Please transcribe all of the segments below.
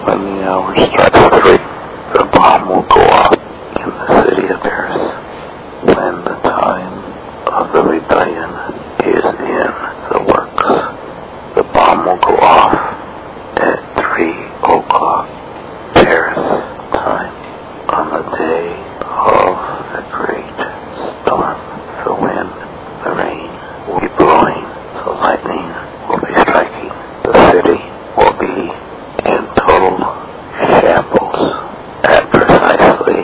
When the hour strikes 3, the bomb will go off in the city of Paris. When the time of the rebellion is in the works, the bomb will go off at 3 o'clock Paris time on the day of the great storm. The wind, the rain will be blowing, the lightning will be striking. The city will be in total shambles at precisely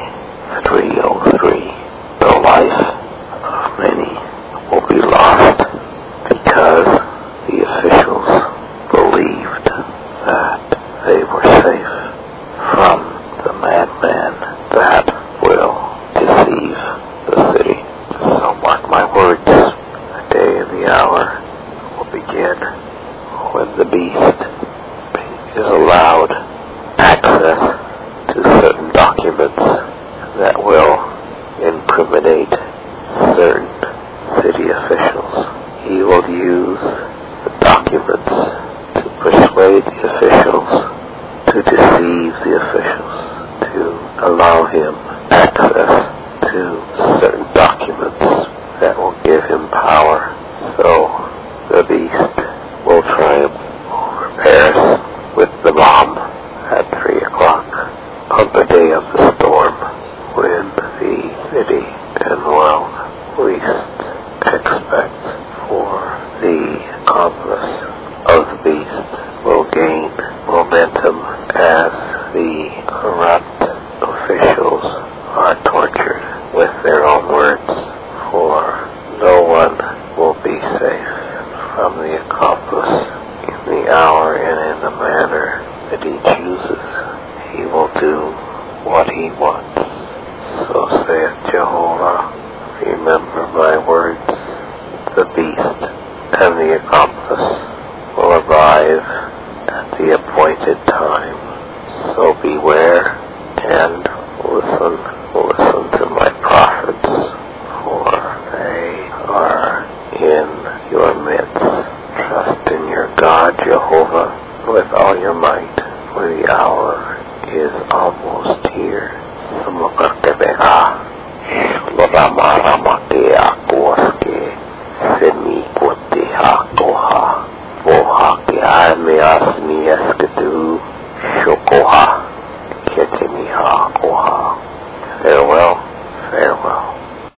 3:03. The life of many will be lost because the officials believed that they were safe from the madman that will deceive the city. So mark my words, the day and the hour will begin when the beast is allowed access to certain documents that will incriminate certain city officials. He will use the documents to persuade the officials, to deceive the officials, to allow him access to certain documents that will give him power. So the beast will triumph over Paris with the bomb at 3 o'clock on the day of the storm, when the city and world least expect for the accomplice of the beast will gain momentum as the corrupt officials are tortured with their own words, for no one will be safe from the accomplice in the hour and in the manner that he chooses. He will do what he wants. So saith Jehovah, remember my words. The beast and the accomplice will arrive at the appointed time. So beware